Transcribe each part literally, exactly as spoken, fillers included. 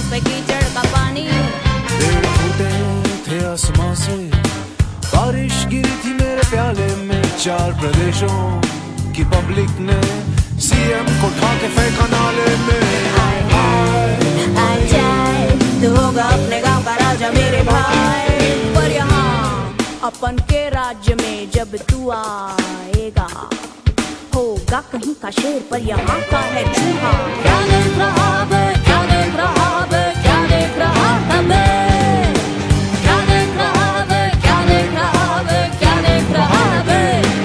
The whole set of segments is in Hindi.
पे कीचड़ का पानी। पेड़ फूटे थे आसमां से, बारिश गिरी थी मेरे प्याले में। चार प्रदेशों की पब्लिक ने सीएम को उठा के फेंका नाले में। आए आए आए जाए तू होगा अपने गांव का राजा मेरे भाई। पर यहाँ अपन के राज्य में जब तू आएगा, होगा कहीं का शेर पर यहाँ का है चूहा। क्या देख रहा बे, क्या देख रहा बे, क्या देख रहा है बे, क्या देख रहा बे, क्या देख रहा बे, क्या देख रहा है बे।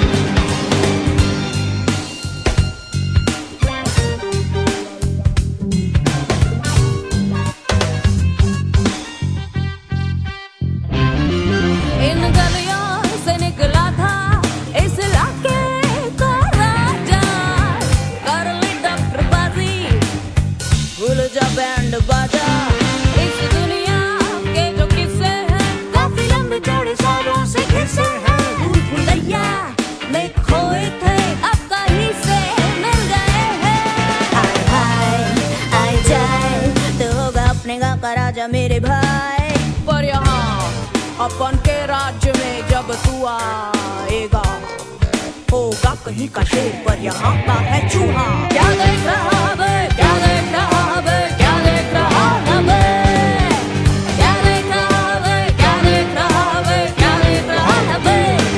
इन गलियों से निकला था इस इलाके का राजा, कर ली डॉक्टर बाजी, भूल जा बैंड बाजा। इस दुनिया के जो किस्से हैं काफी लंबे चौड़े सालों से घिसे हैं। भूल भुलैया में खोए थे अब कहीं से मिल गए हैं। आए हाय आए जाए तो होगा अपने गाँव का राजा मेरे भाई। पर यहाँ अपन के राज्य में जब तू आएगा, होगा कहीं का शेर पर यहाँ का है चूहा। क्या देख रहा बे, क्या देख रहा बे, क्या देख रहा है बे, क्या देख रहा बे, क्या देख रहा बे, क्या देख रहा है बे।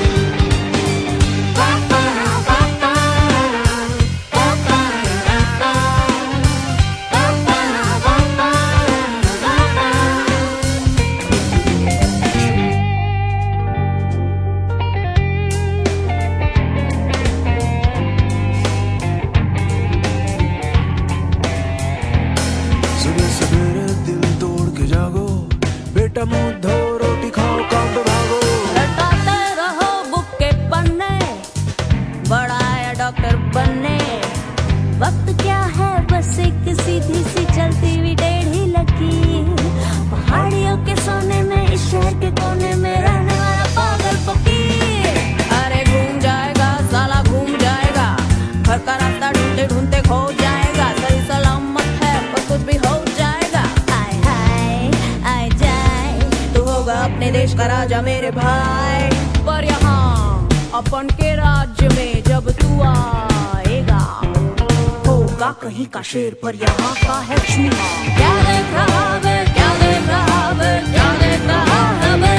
सुबह सवेरे दिल तोड़ के जागो, बेटा मुंह धो रोटी खाओ काम पे भागो। रटाते रहो बुक के पन्ने, बड़ा है डॉक्टर बनने। वक्त क्या है बस एक सीधी सी चलती हुई टेढ़ी लकीर। पहाड़ियों के सोने में इस शहर के कोने में रहने वाला पागल फकीर। अरे घूम जाएगा साला घूम जाएगा, घर का रास्ता ढूंढते ढूंढते खो जाएगा। सही सलामत है पर कुछ भी हो जाएगा। आए हाय आए जाए तू होगा अपने देश का राजा मेरे भाई। पर यहाँ अपन के राज्य में जब तू आएगा, होगा कहीं का शेर पर यहाँ का है चूहा। क्या देख रहा बे, क्या देख रहा बे, क्या देख रहा है बे।